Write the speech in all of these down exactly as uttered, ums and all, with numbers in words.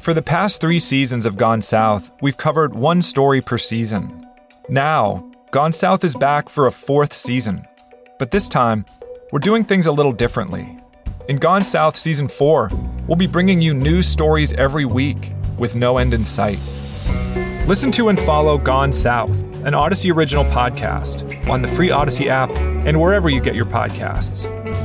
For the past three seasons of Gone South, we've covered one story per season. Now, Gone South is back for a fourth season. But this time, we're doing things a little differently. In Gone South Season four, we'll be bringing you news stories every week with no end in sight. Listen to and follow Gone South, an Odyssey original podcast, on the free Odyssey app and wherever you get your podcasts.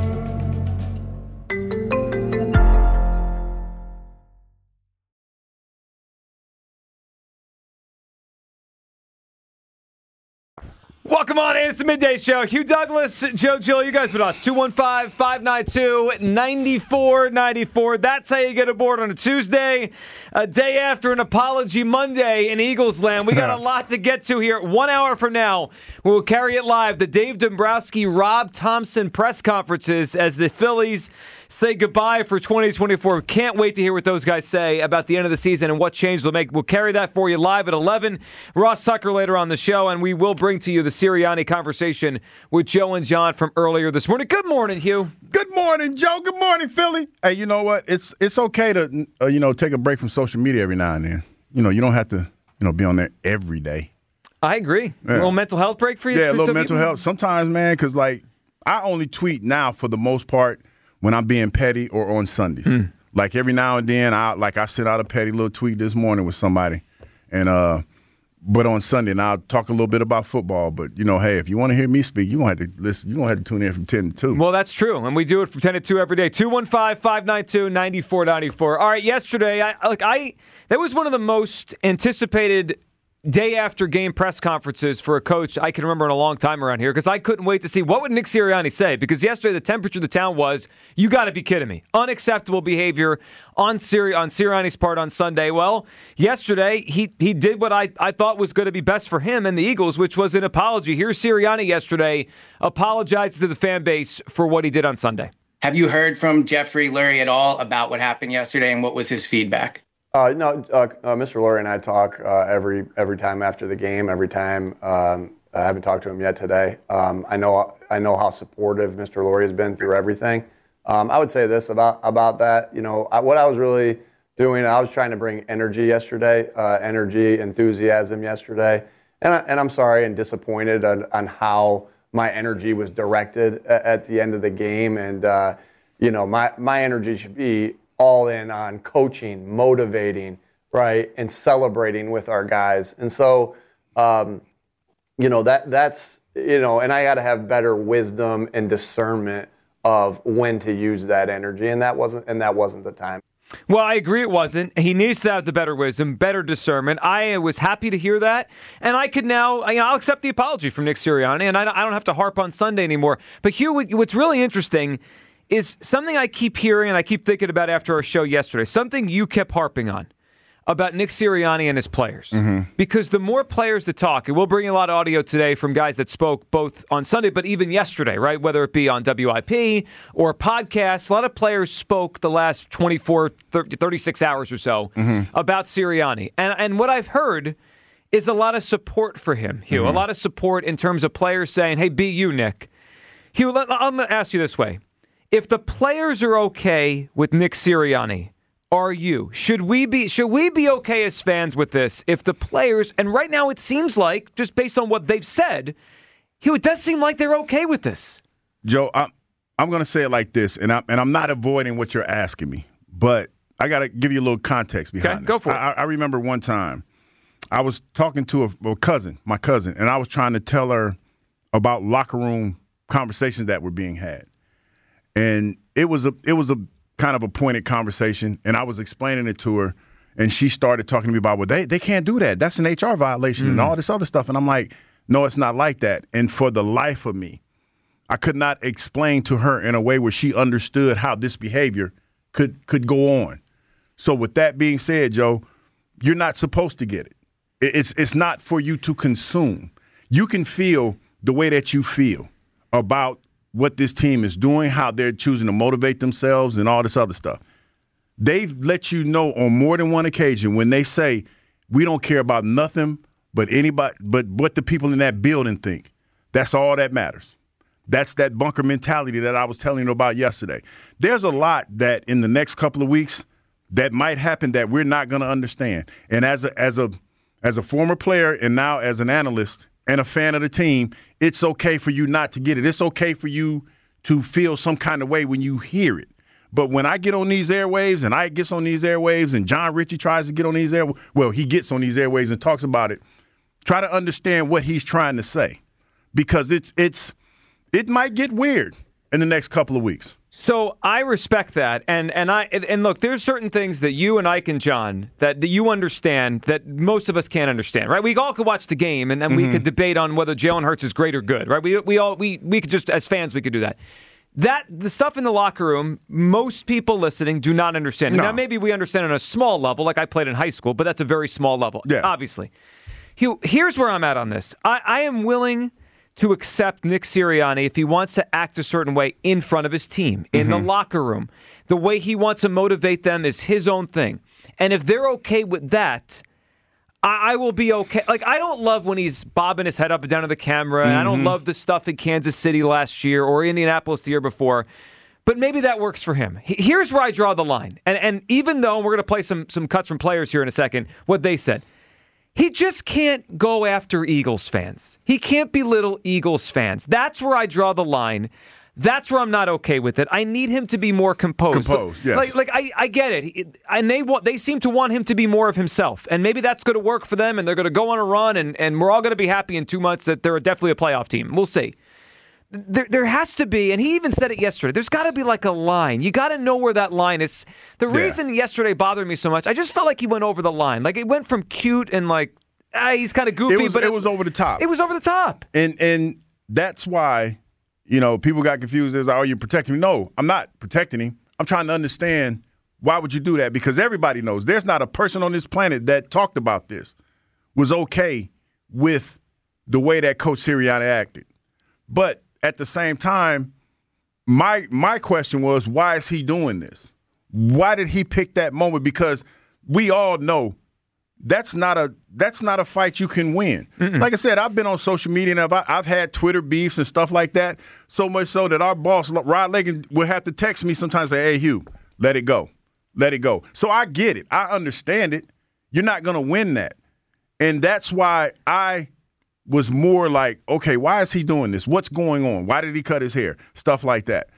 Welcome on in. It's the Midday Show. Hugh Douglas, Joe Gill, you guys with us. two one five, five nine two, nine four nine four. That's how you get aboard on a Tuesday, a day after an Apology Monday in Eagles land. We got a lot to get to here. One hour from now, we'll carry it live. The Dave Dombrowski, Rob Thompson press conferences as the Phillies say goodbye for twenty twenty-four. Can't wait to hear what those guys say about the end of the season and what change they'll make. We'll carry that for you live at eleven. Ross Tucker later on the show, and we will bring to you the Sirianni conversation with Joe and John from earlier this morning. Good morning, Hugh. Good morning, Joe. Good morning, Philly. Hey, you know what? It's it's okay to uh, you know take a break from social media every now and then. You know, you don't have to you know be on there every day. I agree. Yeah. A little mental health break for you. Yeah, a little so mental you- health. Sometimes, man, because like I only tweet now for the most part when I'm being petty or on Sundays. Mm. Like every now and then, I like I sent out a petty little tweet this morning with somebody, and uh, but on Sunday, and I'll talk a little bit about football. But you know, hey, if you want to hear me speak, you don't have to listen. You don't have to tune in from ten to two. Well, that's true, and we do it from ten to two every day. two one five, five nine two, nine four nine four. All right, yesterday, I like I that was one of the most anticipated day after game press conferences for a coach I can remember in a long time around here, because I couldn't wait to see what would Nick Sirianni say, because yesterday the temperature of the town was, you got to be kidding me. Unacceptable behavior on Siri- on Sirianni's part on Sunday. Well, yesterday he he did what I, I thought was going to be best for him and the Eagles, which was an apology. Here's Sirianni yesterday apologized to the fan base for what he did on Sunday. Have you heard from Jeffrey Lurie at all about what happened yesterday, and what was his feedback? Uh, no, uh, uh, Mister Lurie and I talk uh, every every time after the game. Every time um, I haven't talked to him yet today. Um, I know I know how supportive Mister Lurie has been through everything. Um, I would say this about about that. You know, I, what I was really doing, I was trying to bring energy yesterday, uh, energy, enthusiasm yesterday, and I, and I'm sorry and disappointed on, on how my energy was directed at, at the end of the game. And uh, you know, my my energy should be all in on coaching, motivating, right, and celebrating with our guys. And so, um, you know, that that's, you know, and I got to have better wisdom and discernment of when to use that energy, and that wasn't and that wasn't the time. Well, I agree it wasn't. He needs to have the better wisdom, better discernment. I was happy to hear that, and I could now, you know, I'll accept the apology from Nick Sirianni, and I don't, I don't have to harp on Sunday anymore. But Hugh, what's really interesting is something I keep hearing and I keep thinking about after our show yesterday, something you kept harping on about Nick Sirianni and his players. Mm-hmm. Because the more players that talk, and we'll bring a lot of audio today from guys that spoke both on Sunday, but even yesterday, right? Whether it be on W I P or podcasts, a lot of players spoke the last twenty-four, thirty, thirty-six hours or so mm-hmm. about Sirianni. And, and what I've heard is a lot of support for him, Hugh. Mm-hmm. A lot of support in terms of players saying, hey, be you, Nick. Hugh, let, I'm going to ask you this way. If the players are okay with Nick Sirianni, are you? Should we be should we be okay as fans with this? If the players, and right now it seems like, just based on what they've said, Hugh, it does seem like they're okay with this. Joe, I'm, I'm going to say it like this, and I'm, and I'm not avoiding what you're asking me, but I got to give you a little context behind okay, this. Go for it. I, I remember one time I was talking to a, a cousin, my cousin, and I was trying to tell her about locker room conversations that were being had. And it was a it was a kind of a pointed conversation, and I was explaining it to her, and she started talking to me about, well, they, they can't do that. That's an H R violation mm. and all this other stuff. And I'm like, no, it's not like that. And for the life of me, I could not explain to her in a way where she understood how this behavior could could go on. So with that being said, Joe, you're not supposed to get it. It's it's not for you to consume. You can feel the way that you feel about what this team is doing, how they're choosing to motivate themselves and all this other stuff. They've let you know on more than one occasion when they say, we don't care about nothing but anybody, but what the people in that building think. That's all that matters. That's that bunker mentality that I was telling you about yesterday. There's a lot that in the next couple of weeks that might happen that we're not going to understand. And as a, as a as a former player and now as an analyst and a fan of the team, it's okay for you not to get it. It's okay for you to feel some kind of way when you hear it. But when I get on these airwaves and I gets on these airwaves and John Ritchie tries to get on these airwaves, well, he gets on these airwaves and talks about it, try to understand what he's trying to say, because it's it's it might get weird in the next couple of weeks. So I respect that, and and I and look, there's certain things that you and Ike and John that, that you understand that most of us can't understand, right? We all could watch the game and, and mm-hmm. we could debate on whether Jalen Hurts is great or good, right? We we all we we could just as fans we could do that. That the stuff in the locker room, most people listening do not understand. No. Now maybe we understand on a small level, like I played in high school, but that's a very small level, yeah. obviously. Here's where I'm at on this. I, I am willing to accept Nick Sirianni if he wants to act a certain way in front of his team, in mm-hmm. the locker room. The way he wants to motivate them is his own thing. And if they're okay with that, I, I will be okay. Like, I don't love when he's bobbing his head up and down to the camera, mm-hmm. and I don't love the stuff in Kansas City last year or Indianapolis the year before. But maybe that works for him. Here's where I draw the line. And, and even though we're going to play some, some cuts from players here in a second, what they said. He just can't go after Eagles fans. He can't belittle Eagles fans. That's where I draw the line. That's where I'm not okay with it. I need him to be more composed. Composed, yes. Like, like I, I get it. And they want, they seem to want him to be more of himself. And maybe that's going to work for them, and they're going to go on a run, and, and we're all going to be happy in two months that they're definitely a playoff team. We'll see. There, there has to be, and he even said it yesterday, there's got to be like a line. You got to know where that line is. The yeah. reason yesterday bothered me so much, I just felt like he went over the line. Like, it went from cute and like, ah, he's kind of goofy. It was, but it, it was over the top. It was over the top. And and that's why, you know, people got confused as, oh, you're protecting him. No, I'm not protecting him. I'm trying to understand, why would you do that? Because everybody knows there's not a person on this planet that talked about this, was okay with the way that Coach Sirianni acted. But at the same time, my my question was, why is he doing this? Why did he pick that moment? Because we all know that's not a that's not a fight you can win. Mm-mm. Like I said, I've been on social media and I've, I've had Twitter beefs and stuff like that, so much so that our boss, Rod Lakin, would have to text me sometimes and say, hey, Hugh, let it go. Let it go. So I get it. I understand it. You're not going to win that. And that's why I was more like, okay, why is he doing this? What's going on? Why did he cut his hair? Stuff like that.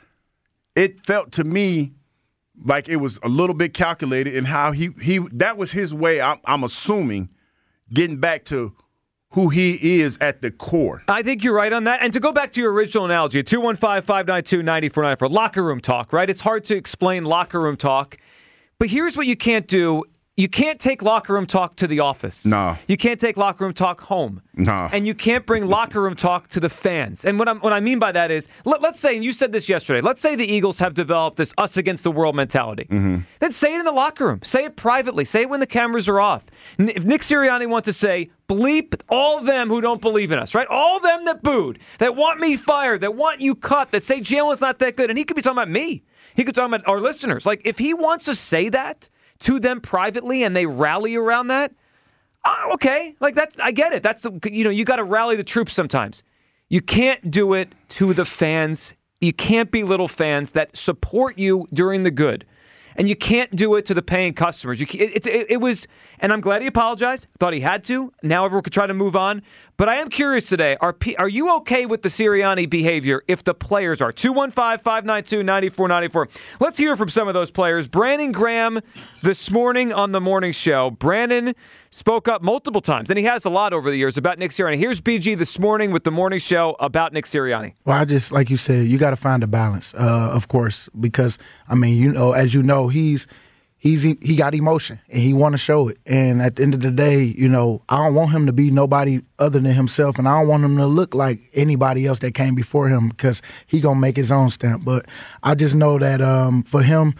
It felt to me like it was a little bit calculated in how he he that was his way, I'm, I'm assuming, getting back to who he is at the core. I think you're right on that. And to go back to your original analogy, two one five, five nine two, nine four nine four, locker room talk, right? It's hard to explain locker room talk. But here's what you can't do. You can't take locker room talk to the office. No. You can't take locker room talk home. No. And you can't bring locker room talk to the fans. And what, I'm, what I mean by that is, let, let's say, and you said this yesterday, let's say the Eagles have developed this us against the world mentality. Mm-hmm. Then say it in the locker room. Say it privately. Say it when the cameras are off. If Nick Sirianni wants to say, bleep all them who don't believe in us, right? All them that booed, that want me fired, that want you cut, that say Jalen's not that good. And he could be talking about me. He could talk about our listeners. Like, if he wants to say that to them privately and they rally around that, oh, okay. Like, that's, I get it. That's, the, you know, you got to rally the troops sometimes. You can't do it to the fans. You can't belittle fans that support you during the good. And you can't do it to the paying customers. You it, it, it was, and I'm glad he apologized. Thought he had to. Now everyone could try to move on. But I am curious today, are are you okay with the Sirianni behavior if the players are? two one five, five nine two, nine four nine four. Let's hear from some of those players. Brandon Graham this morning on the morning show. Brandon spoke up multiple times, and he has a lot over the years, about Nick Sirianni. Here's B G this morning with the morning show about Nick Sirianni. Well, I just, like you said, you got to find a balance, uh, of course, because, I mean, you know, as you know, he's he's he got emotion, and he want to show it. And at the end of the day, you know, I don't want him to be nobody other than himself, and I don't want him to look like anybody else that came before him, because he going to make his own stamp. But I just know that um, for him,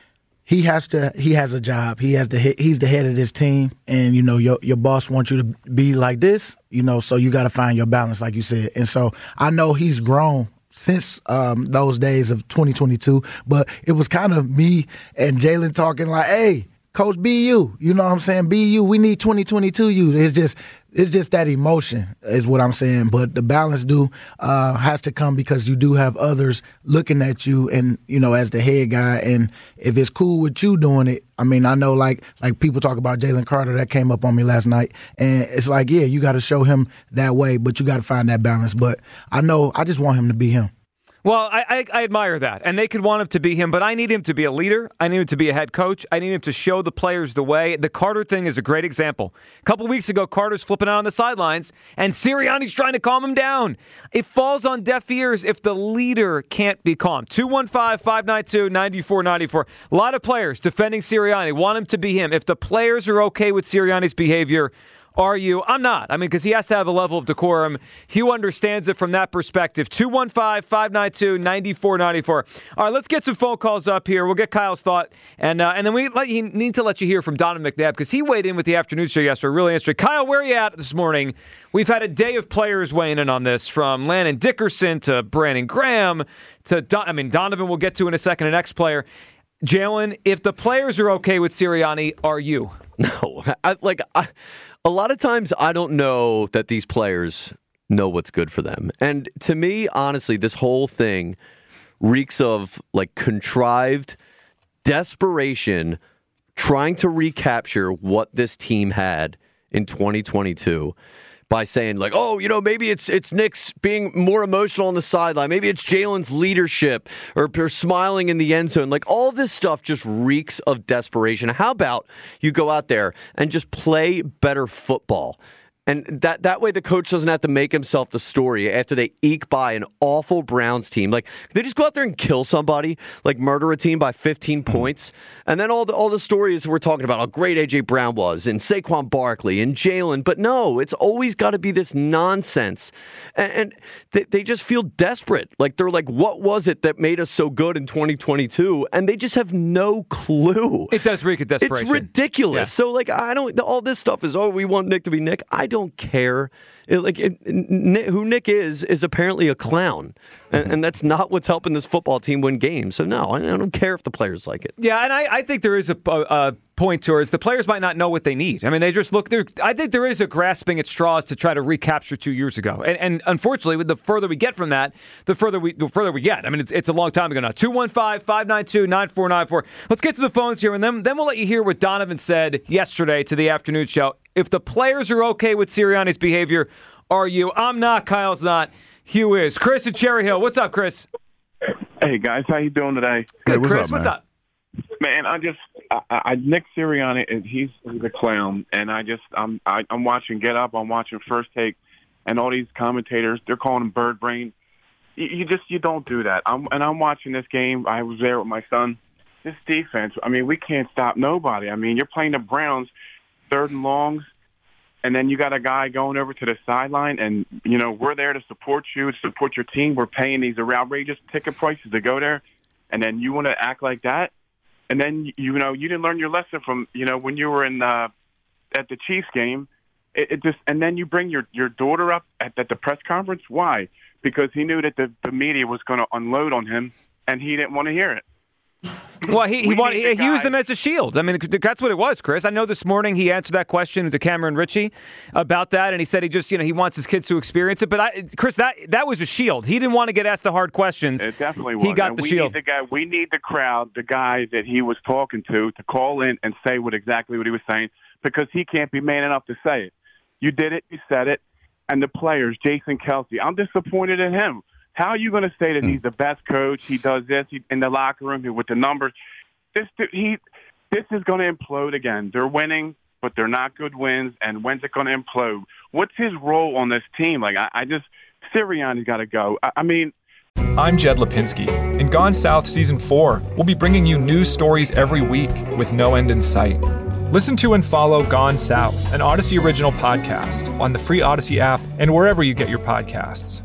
He has to. He has a job. He has the. He's the head of this team, and you know your your boss wants you to be like this. You know, so you got to find your balance, like you said. And so I know he's grown since um, those days of twenty twenty-two. But it was kind of me and Jalen talking like, "Hey, Coach, be you. You know what I'm saying? Be you. We need twenty twenty-two you. It's just it's just that emotion is what I'm saying. But the balance do uh, has to come because you do have others looking at you and, you know, as the head guy. And if it's cool with you doing it, I mean, I know like like people talk about Jalen Carter. That came up on me last night. And it's like, yeah, you got to show him that way, but you got to find that balance. But I know I just want him to be him. Well, I, I, I admire that, and they could want him to be him, but I need him to be a leader. I need him to be a head coach. I need him to show the players the way. The Carter thing is a great example. A couple weeks ago, Carter's flipping out on the sidelines, and Sirianni's trying to calm him down. It falls on deaf ears if the leader can't be calm. two one five, five nine two, nine four nine four. A lot of players defending Sirianni, want him to be him. If the players are okay with Sirianni's behavior, are you? I'm not. I mean, because he has to have a level of decorum. Hugh understands it from that perspective. two one five, five nine two, nine four nine four. All right, let's get some phone calls up here. We'll get Kyle's thought. And uh, and then we let you, need to let you hear from Donovan McNabb because he weighed in with the afternoon show yesterday. Really interesting. Kyle, where are you at this morning? We've had a day of players weighing in on this, from Landon Dickerson to Brandon Graham to, Don- I mean, Donovan we'll get to in a second, an ex-player. Jalen, if the players are okay with Sirianni, are you? No. I, like, I... A lot of times I don't know that these players know what's good for them. And to me, honestly, this whole thing reeks of like contrived desperation trying to recapture what this team had in twenty twenty-two by saying like, oh, you know, maybe it's it's Nick's being more emotional on the sideline. Maybe it's Jalen's leadership or, or smiling in the end zone. Like all this stuff just reeks of desperation. How about you go out there and just play better football? And that, that way the coach doesn't have to make himself the story after they eke by an awful Browns team. Like, they just go out there and kill somebody, like murder a team by fifteen points. And then all the all the stories we're talking about, how great A J. Brown was, and Saquon Barkley, and Jalen. But no, it's always got to be this nonsense. And, and they, they just feel desperate. Like, they're like, what was it that made us so good in twenty twenty-two? And they just have no clue. It does reek of desperation. It's ridiculous. Yeah. So, like, I don't, all this stuff is, oh, we want Nick to be Nick. I don't care. It, like it, Nick, who Nick is is apparently a clown, and, and that's not what's helping this football team win games. So no, I, I don't care if the players like it. Yeah, and I, I think there is a, a, a point towards the players might not know what they need. I mean, they just look. I think there is a grasping at straws to try to recapture two years ago, and, and unfortunately, the further we get from that, the further we the further we get. I mean, it's it's a long time ago now. two one five, five nine two, nine four nine four. Let's get to the phones here, and then then we'll let you hear what Donovan said yesterday to the afternoon show. If the players are okay with Sirianni's behavior, are you? I'm not. Kyle's not. Hugh is. Chris at Cherry Hill. What's up, Chris? Hey, guys. How you doing today? Good, hey, what's Chris. Up, what's up? Man, I just I, I, Nick Sirianni, he's, he's a clown, and I just I'm I, I'm watching Get Up, I'm watching First Take, and all these commentators, they're calling him bird brain. You, you just you don't do that. I'm, and I'm watching this game. I was there with my son. This defense, I mean, we can't stop nobody. I mean, you're playing the Browns, third and longs, and then you got a guy going over to the sideline, and you know we're there to support you, to support your team. We're paying these outrageous ticket prices to go there, and then you want to act like that. And then, you know, you didn't learn your lesson from, you know, when you were in uh, at the Chiefs game. It, it just, and then you bring your, your daughter up at, at the press conference. Why? Because he knew that the, the media was going to unload on him, and he didn't want to hear it. Well, he he, We wanted, need he, the he used guy- them as a shield. I mean, that's what it was, Chris. I know this morning he answered that question to Cameron Ritchie about that, and he said he just, you know, he wants his kids to experience it. But, I, Chris, that that was a shield. He didn't want to get asked the hard questions. It definitely was. He got and the we shield. Need the guy, we need the crowd, the guy that he was talking to, to call in and say what exactly what he was saying, because he can't be man enough to say it. You did it. You said it. And the players, Jason Kelsey, I'm disappointed in him. How are you going to say that he's the best coach? He does this he, in the locker room with the numbers. This he, this is going to implode again. They're winning, but they're not good wins. And when's it going to implode? What's his role on this team? Like I, I just, Sirianni's got to go. I, I mean, I'm Jed Lipinski. In Gone South Season four, we'll be bringing you news stories every week with no end in sight. Listen to and follow Gone South, an Odyssey original podcast, on the free Odyssey app and wherever you get your podcasts.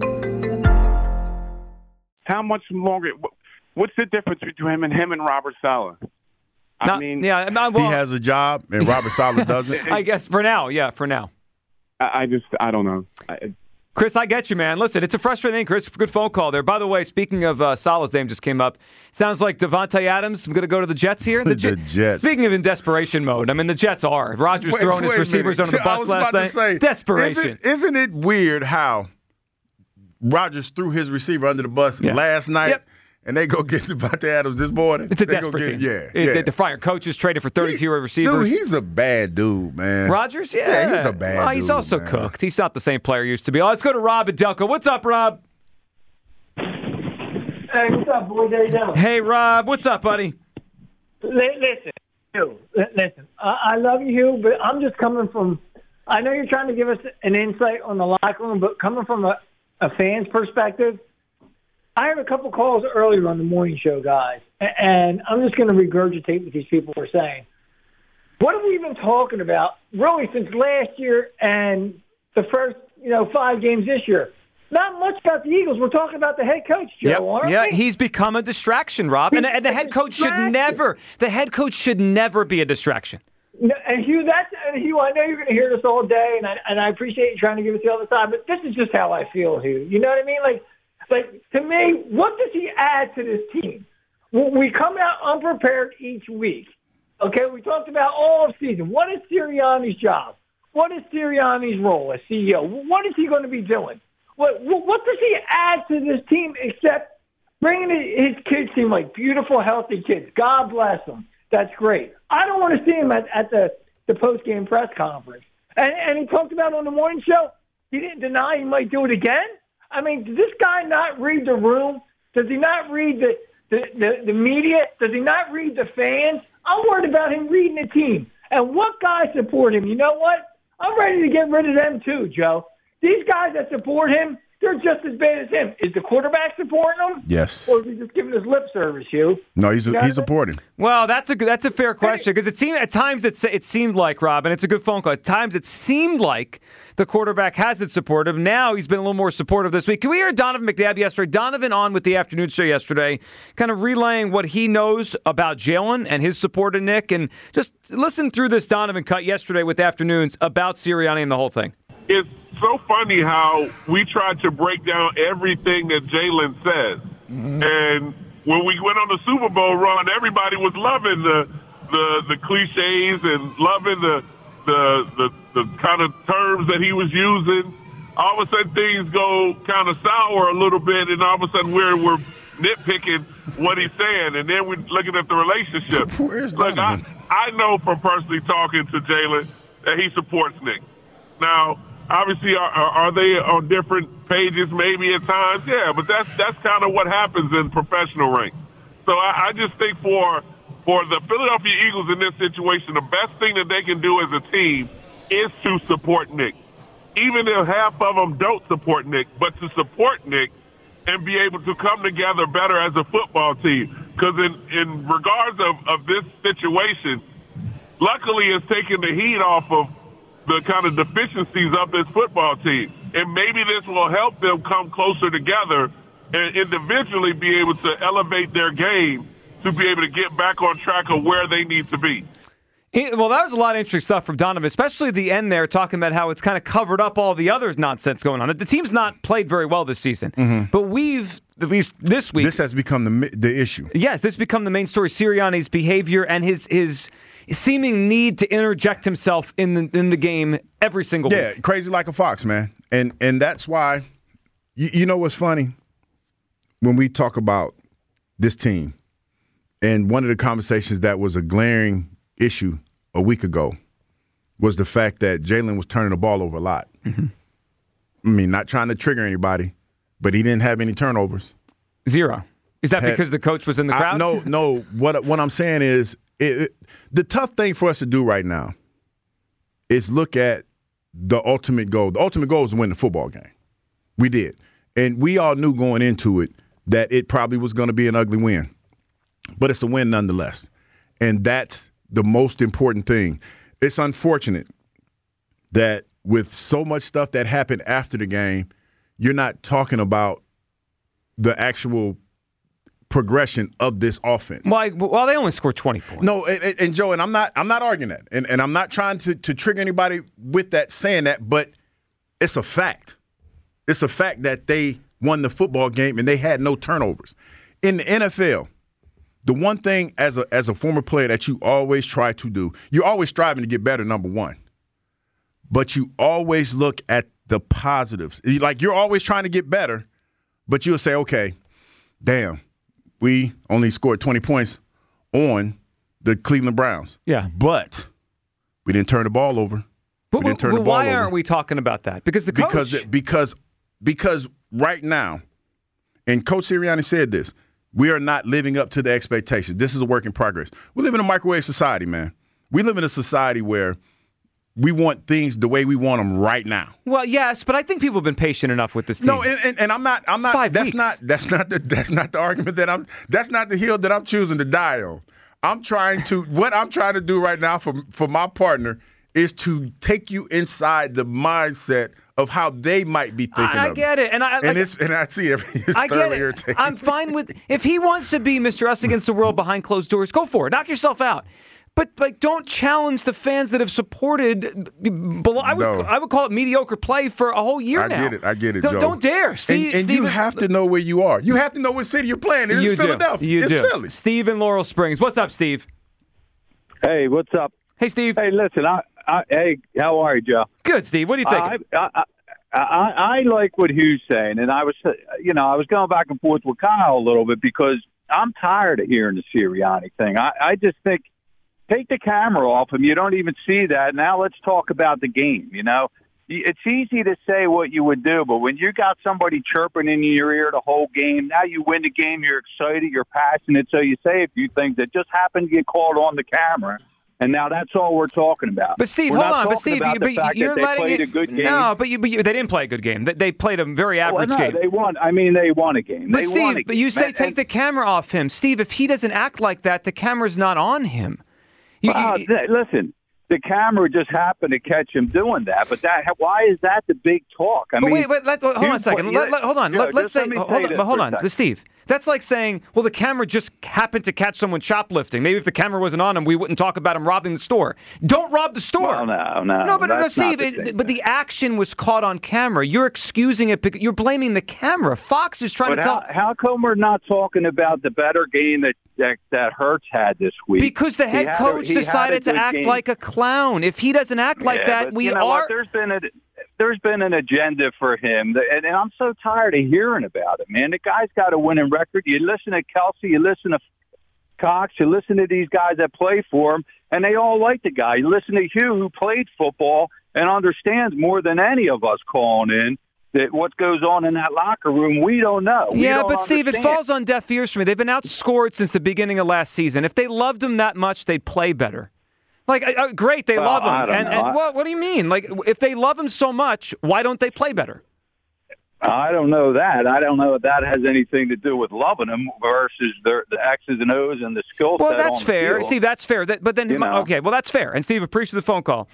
how much longer? What's the difference between him and him and Robert Saleh? I Not, mean, yeah, not, well, he has a job and Robert Saleh doesn't. I guess for now, yeah, for now. I, I just, I don't know. I, Chris, I get you, man. Listen, it's a frustrating thing, Chris. Good phone call there. By the way, speaking of uh, Salah's name just came up. Sounds like Devontae Adams. I'm going to go to the Jets here. The, the Jets. Speaking of in desperation mode, I mean, the Jets are. Rodgers wait, throwing wait his receivers under the bus I was last about night. To say, desperation. Isn't, isn't it weird how Rodgers threw his receiver under the bus yeah. last night? Yep. And they go get Devontae Adams this morning. It's a they desperate go team. Get, yeah, it, yeah. They, the fire coaches traded for thirty-two he, receivers. Dude, he's a bad dude, man. Rodgers, yeah. Yeah, he's a bad well, dude, he's also man. cooked. He's not the same player he used to be. Oh, let's go to Rob at Delco. What's up, Rob? Hey, what's up, boys? How you doing? Hey, Rob. What's up, buddy? Listen, Hugh, listen. I love you, Hugh, but I'm just coming from – I know you're trying to give us an insight on the locker room, but coming from a, a fan's perspective, I had a couple calls earlier on the morning show, guys, and I'm just going to regurgitate what these people were saying. What have we been talking about really since last year and the first, you know, five games this year? Not much about the Eagles. We're talking about the head coach, Joe, yep. aren't yeah, we? he's become a distraction, Rob. And, and the head coach should never – the head coach should never be a distraction. No, and Hugh, that's and Hugh. I know you're going to hear this all day, and I and I appreciate you trying to give us the other side. But this is just how I feel, Hugh. You know what I mean? Like, like to me, what does he add to this team? We come out unprepared each week. Okay, we talked about all of season. What is Sirianni's job? What is Sirianni's role as C E O? What is he going to be doing? What what does he add to this team except bringing his kids seem like beautiful, healthy kids? God bless them. That's great. I don't want to see him at, at the, the post-game press conference. And, and he talked about on the morning show, he didn't deny he might do it again. I mean, does this guy not read the room? Does he not read the, the, the, the media? Does he not read the fans? I'm worried about him reading the team. And what guys support him? You know what? I'm ready to get rid of them too, Joe. These guys that support him, they're just as bad as him. Is the quarterback supporting him? Yes. Or is he just giving us lip service, Hugh? No, he's You know he's what I mean? supporting. Well, that's a that's a fair question because it seemed at times it it seemed like, Rob, and it's a good phone call. At times it seemed like the quarterback hasn't supportive. Now he's been a little more supportive this week. Can we hear Donovan McNabb yesterday? Donovan on with the afternoon show yesterday, kind of relaying what he knows about Jalen and his support of Nick, and just listen through this Donovan cut yesterday with afternoons about Sirianni and the whole thing. It's so funny how we tried to break down everything that Jalen says. Mm-hmm. And when we went on the Super Bowl run, everybody was loving the the, the cliches and loving the, the the the kind of terms that he was using. All of a sudden, things go kind of sour a little bit, and all of a sudden, we're we're nitpicking what he's saying, and then we're looking at the relationship. Where's Look, I, Donovan? I know from personally talking to Jalen that he supports Nick. Now, obviously, are, are they on different pages maybe at times? Yeah, but that's that's kind of what happens in professional ranks. So I, I just think for for the Philadelphia Eagles in this situation, the best thing that they can do as a team is to support Nick. Even if half of them don't support Nick, but to support Nick and be able to come together better as a football team. Because in, in regards of, of this situation, luckily it's taken the heat off of the kind of deficiencies of this football team. And maybe this will help them come closer together and individually be able to elevate their game to be able to get back on track of where they need to be. Well, that was a lot of interesting stuff from Donovan, especially the end there, talking about how it's kind of covered up all the other nonsense going on. The team's not played very well this season, mm-hmm. but we've, at least this week... This has become the the issue. Yes, this has become the main story, Sirianni's behavior and his his seeming need to interject himself in the, in the game every single yeah, week. Yeah, crazy like a fox, man. And, and that's why, you, you know what's funny? When we talk about this team, and one of the conversations that was a glaring issue a week ago was the fact that Jalen was turning the ball over a lot. Mm-hmm. I mean, not trying to trigger anybody, but he didn't have any turnovers. Zero. Is that Had, because the coach was in the crowd? I, no, no. What what I'm saying is it, it, the tough thing for us to do right now is look at the ultimate goal. The ultimate goal is to win the football game. We did. And we all knew going into it that it probably was going to be an ugly win. But it's a win nonetheless. And that's the most important thing. It's unfortunate that with so much stuff that happened after the game, you're not talking about the actual progression of this offense. Why? Well, they only scored twenty points. No, and, and Joe, and I'm not I'm not arguing that. And, and I'm not trying to, to trigger anybody with that saying that, but it's a fact. It's a fact that they won the football game and they had no turnovers. In the N F L, the one thing as a as a former player that you always try to do, you're always striving to get better, number one. But you always look at the positives. Like, you're always trying to get better, but you'll say, okay, damn, we only scored twenty points on the Cleveland Browns. Yeah. But we didn't turn the ball over. But, we didn't turn but the ball why over. aren't we talking about that? Because the coach. Because, because, because right now, and Coach Sirianni said this, we are not living up to the expectations. This is a work in progress. We live in a microwave society, man. We live in a society where we want things the way we want them right now. Well, yes, but I think people have been patient enough with this team. No, and, and, and I'm not. I'm not. Five that's weeks. not. That's not the. That's not the argument that I'm. That's not the hill that I'm choosing to die on. I'm trying to. What I'm trying to do right now for for my partner is to take you inside the mindset of how they might be thinking. I, I of get it, and I and like, it's and I see it. It's I get thoroughly it. irritating. I'm fine with if he wants to be Mister Us Against the World behind closed doors. Go for it. Knock yourself out. But like, don't challenge the fans that have supported. Below, I would No. I would call it mediocre play for a whole year I now. get it. I get it, Don't, Joe. don't dare, Steve. And, and Steve, you have to know where you are. You have to know what city you're playing in. You It's do. Philadelphia. You it's do. Philly. Steve in Laurel Springs. What's up, Steve? Hey, what's up? Hey, Steve. Hey, listen. I, I, hey, how are you, Joe? Good, Steve. What do you think? I, I, I, I, I like what Hugh's saying, and I was, you know, I was going back and forth with Kyle a little bit because I'm tired of hearing the Sirianni thing. I, I just think take the camera off him. You don't even see that. Now let's talk about the game. You know, it's easy to say what you would do, but when you got somebody chirping in your ear the whole game, now you win the game, you're excited, you're passionate, so you say a few things that just happen to get caught on the camera. And now that's all we're talking about. But Steve, we're hold not on. But talking Steve, about you, the but fact you're that they letting played it. a good game. No, but you, but you, they didn't play a good game. They, they played a very average well, no, game. They won. I mean, they won a game. But they Steve, won a game. but you say And- take and- the camera off him, Steve. If he doesn't act like that, the camera's not on him. You, Well, you- th- listen, the camera just happened to catch him doing that. But that why is that the big talk? I but mean, wait, wait, let, hold on a here's second. what- Let, let, hold on. Joe, let, let's just say, let me hold tell you on, this but hold for a on. second. But Steve, that's like saying, well, the camera just happened to catch someone shoplifting. Maybe if the camera wasn't on him, we wouldn't talk about him robbing the store. Don't rob the store. Well, no, no, No, but no, that's not Steve. the It, same but the action was caught on camera. You're excusing it because you're blaming the camera. Fox is trying But to how, tell. how come we're not talking about the better game that that, that Hurts had this week? Because the He head had a- coach he had a decided to good act game. like a clown. If he doesn't act like Yeah, that, but we you know are. What? There's been a there's been an agenda for him, and, and I'm so tired of hearing about it, man. The guy's got a winning record. You listen to Kelsey, you listen to Cox, you listen to these guys that play for him, and they all like the guy. You listen to Hugh, who played football and understands more than any of us calling in that what goes on in that locker room, we don't know. We Yeah, don't but Steve, it understand. falls on deaf ears for me. They've been outscored since the beginning of last season. If they loved him that much, they'd play better. Like, uh, great, they Well, love him. I don't and, know. and well, what do you mean? Like, if they love him so much, why don't they play better? I don't know that. I don't know if that has anything to do with loving him versus the, the X's and O's and the skill Well, set that's on the fair. field. Steve, that's fair. That, but then, You know. okay, well, that's fair. And Steve, appreciate the phone call.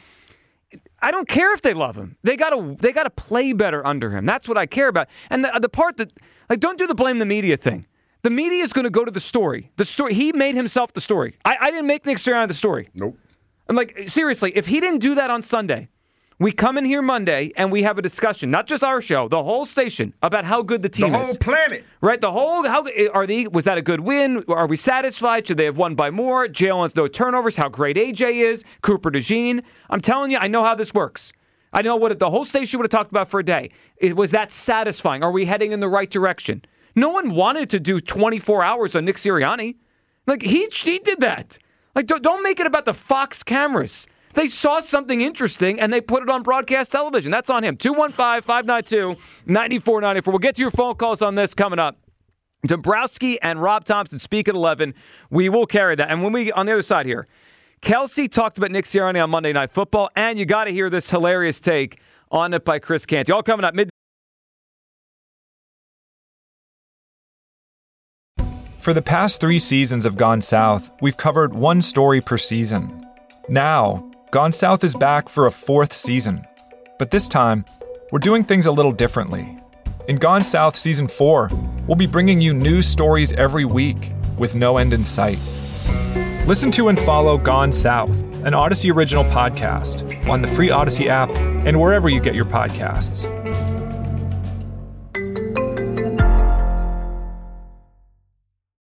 I don't care if they love him. They gotta, they gotta play better under him. That's what I care about. And the, the part that, like, don't do the blame the media thing. The media is going to go to the story. The story. He made himself the story. I, I didn't make Nick Sirianni the story. Nope. I'm like, seriously, if he didn't do that on Sunday, we come in here Monday and we have a discussion, not just our show, the whole station, about how good the The team is. whole planet. Right, the whole how are they? Was that a good win? Are we satisfied? Should they have won by more? Jalen's no turnovers. How great A J is. Cooper DeJean. I'm telling you, I know how this works. I know what the whole station would have talked about for a day. It was that satisfying. Are we heading in the right direction? No one wanted to do twenty-four hours on Nick Sirianni. Like he he did that. Like don't, don't make it about the Fox cameras. They saw something interesting, and they put it on broadcast television. That's on him. two one five, five nine two, nine four nine four. We'll get to your phone calls on this coming up. Dombrowski and Rob Thompson speak at eleven. We will carry that. And when we, on the other side here, Kelsey talked about Nick Sirianni on Monday Night Football, and you got to hear this hilarious take on it by Chris Canty. All coming up mid. For the past three seasons of Gone South, we've covered one story per season. Now, Gone South is back for a fourth season. But this time, we're doing things a little differently. In Gone South Season four, we'll be bringing you news stories every week with no end in sight. Listen to and follow Gone South, an Odyssey original podcast, on the free Odyssey app and wherever you get your podcasts.